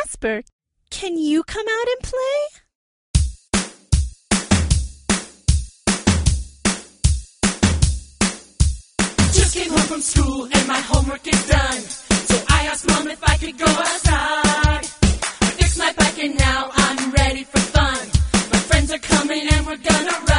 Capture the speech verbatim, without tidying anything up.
Casper, can you come out and play? Just came home from school and my homework is done. So I asked Mom if I could go outside. I fixed my bike and now I'm ready for fun. My friends are coming and we're gonna ride.